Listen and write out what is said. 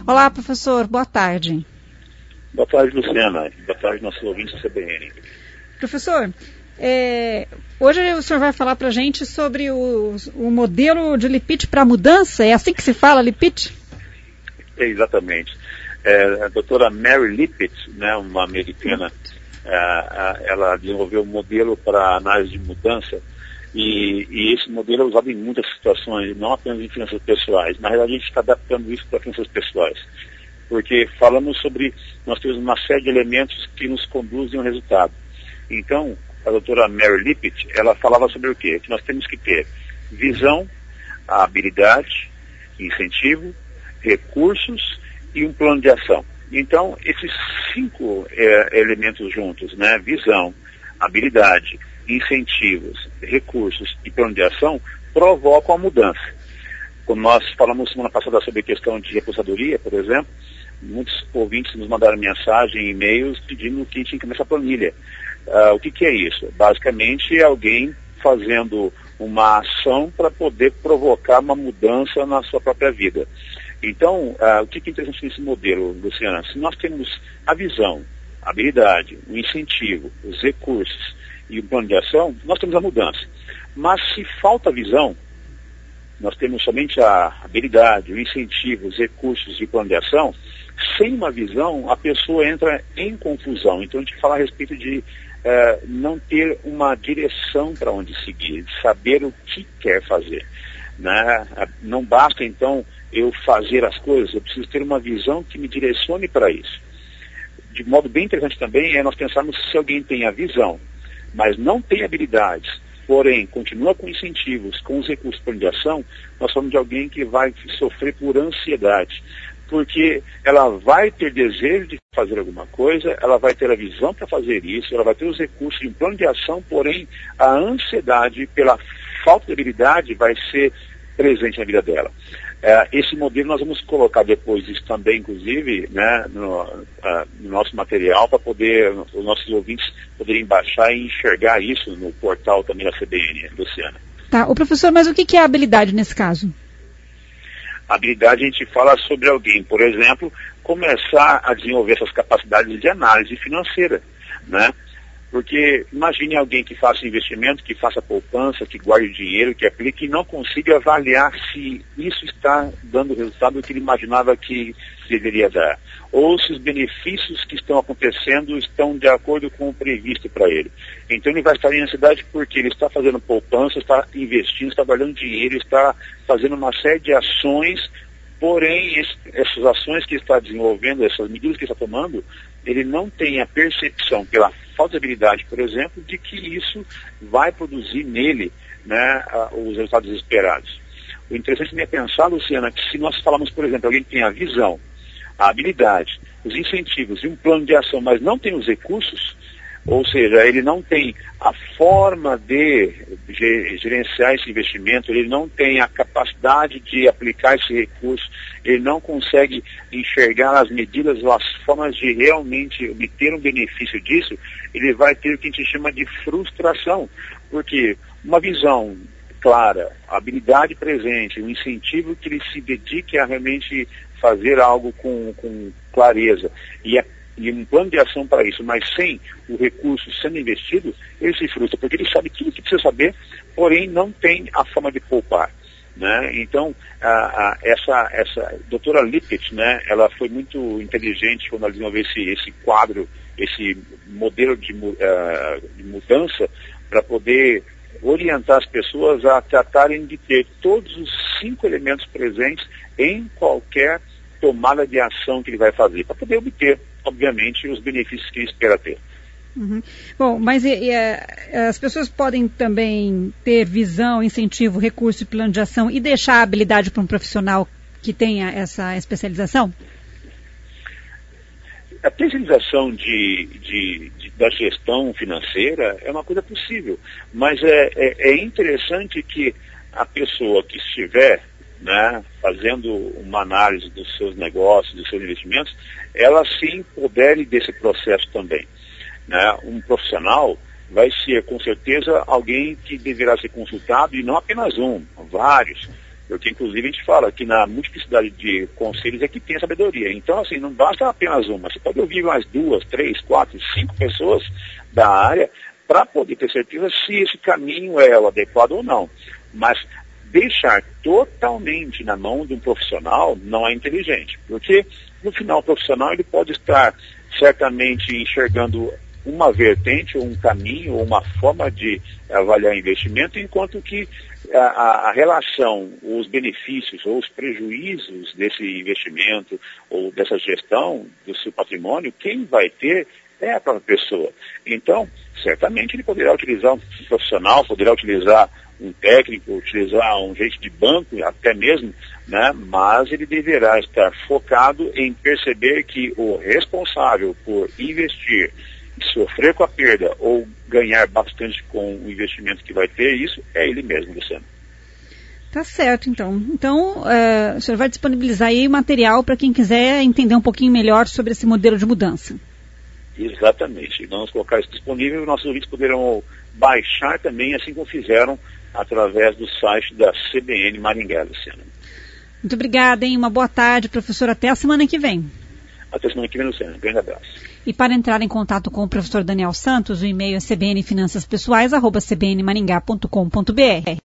Olá, professor. Boa tarde. Boa tarde, Luciana. Boa tarde, nossos ouvintes da CBN. Professor, hoje o senhor vai falar para a gente sobre o modelo de Lippitt para mudança. É assim que se fala, Lippitt? Exatamente. A doutora Mary Lippitt, né, uma americana, ela desenvolveu um modelo para análise de mudança e esse modelo é usado em muitas situações, não apenas em finanças pessoais. Na realidade, a gente está adaptando isso para finanças pessoais, porque falamos sobre, nós temos uma série de elementos que nos conduzem ao resultado. Então, a doutora Mary Lippitt, ela falava sobre o quê? Que nós temos que ter visão, habilidade, incentivo, recursos e um plano de ação. Então, esses 5 elementos juntos, né? Visão, habilidade, incentivos, recursos e plano de ação, provocam a mudança. Como nós falamos semana passada sobre a questão de aposentadoria, por exemplo, muitos ouvintes nos mandaram mensagem, e-mails, pedindo que tinha que começar a planilha. O que é isso? Basicamente, é alguém fazendo uma ação para poder provocar uma mudança na sua própria vida. Então, o que é interessante nesse modelo, Luciana? Se nós temos a visão, a habilidade, o incentivo, os recursos e o plano de ação, nós temos a mudança. Mas se falta visão, nós temos somente a habilidade, o incentivo, os recursos e o plano de ação, sem uma visão, a pessoa entra em confusão. Então, a gente fala a respeito de não ter uma direção para onde seguir, de saber o que quer fazer. Né? Não basta, então, eu fazer as coisas, eu preciso ter uma visão que me direcione para isso. De modo bem interessante também é nós pensarmos se alguém tem a visão, mas não tem habilidades, porém continua com incentivos, com os recursos de plano de ação, nós falamos de alguém que vai sofrer por ansiedade. Porque ela vai ter desejo de fazer alguma coisa, ela vai ter a visão para fazer isso, ela vai ter os recursos de um plano de ação, porém a ansiedade pela falta de habilidade vai ser presente na vida dela. Esse modelo nós vamos colocar depois isso também, inclusive, né, no nosso material, para poder os nossos ouvintes poderem baixar e enxergar isso no portal também da CBN, Luciana. Tá, professor, mas o que é a habilidade nesse caso? A habilidade, a gente fala sobre alguém, por exemplo, começar a desenvolver essas capacidades de análise financeira, né? Porque imagine alguém que faça investimento, que faça poupança, que guarde dinheiro, que aplique e não consiga avaliar se isso está dando o resultado que ele imaginava que deveria dar. Ou se os benefícios que estão acontecendo estão de acordo com o previsto para ele. Então ele vai estar em ansiedade porque ele está fazendo poupança, está investindo, está guardando dinheiro, está fazendo uma série de ações, porém essas ações que está desenvolvendo, essas medidas que está tomando, ele não tem a percepção pela falta de habilidade, por exemplo, de que isso vai produzir nele, né, os resultados esperados. O interessante é pensar, Luciana, que se nós falamos, por exemplo, alguém que tem a visão, a habilidade, os incentivos e um plano de ação, mas não tem os recursos, ou seja, ele não tem a forma de gerenciar esse investimento, ele não tem a capacidade de aplicar esse recurso, ele não consegue enxergar as medidas ou as formas de realmente obter um benefício disso, ele vai ter o que a gente chama de frustração, porque uma visão clara, a habilidade presente, um incentivo que ele se dedique a realmente fazer algo com clareza e um plano de ação para isso, mas sem o recurso sendo investido, ele se frustra, porque ele sabe tudo o que precisa saber, porém não tem a forma de poupar. Né? Então, essa doutora Lippitt, né, ela foi muito inteligente quando ela desenvolveu esse quadro, esse modelo de mudança, para poder orientar as pessoas a tratarem de ter todos os 5 elementos presentes em qualquer tomada de ação que ele vai fazer, para poder obter, obviamente, os benefícios que ele espera ter. Uhum. Bom, mas as pessoas podem também ter visão, incentivo, recurso e plano de ação e deixar a habilidade para um profissional que tenha essa especialização? A especialização da gestão financeira é uma coisa possível, mas é interessante que a pessoa que estiver, né, fazendo uma análise dos seus negócios, dos seus investimentos, ela se empodere desse processo também. Né? Um profissional vai ser, com certeza, alguém que deverá ser consultado, e não apenas um, vários, Porque, inclusive, a gente fala que na multiplicidade de conselhos é que tem a sabedoria. Então, assim, não basta apenas uma. Você pode ouvir mais 2, 3, 4, 5 pessoas da área para poder ter certeza se esse caminho é o adequado ou não. Mas deixar totalmente na mão de um profissional não é inteligente. Porque, no final, o profissional ele pode estar certamente enxergando uma vertente, ou um caminho, ou uma forma de avaliar investimento, enquanto que a relação, os benefícios ou os prejuízos desse investimento ou dessa gestão do seu patrimônio, quem vai ter é a própria pessoa. Então, certamente ele poderá utilizar um profissional, poderá utilizar um técnico, utilizar um gerente de banco, até mesmo, né? Mas ele deverá estar focado em perceber que o responsável por investir e sofrer com a perda ou ganhar bastante com o investimento que vai ter, isso é ele mesmo, Luciano. Tá certo, então. Então, o senhor vai disponibilizar aí material para quem quiser entender um pouquinho melhor sobre esse modelo de mudança. Exatamente. Vamos colocar isso disponível e nossos ouvintes poderão baixar também, assim como fizeram através do site da CBN Maringá, Luciano. Muito obrigada, hein? Uma boa tarde, professor. Até a semana que vem. Até a semana que vem, Luciano. Um grande abraço. E para entrar em contato com o professor Daniel Santos, o e-mail é cbnfinançaspessoais@cbnmaringá.com.br.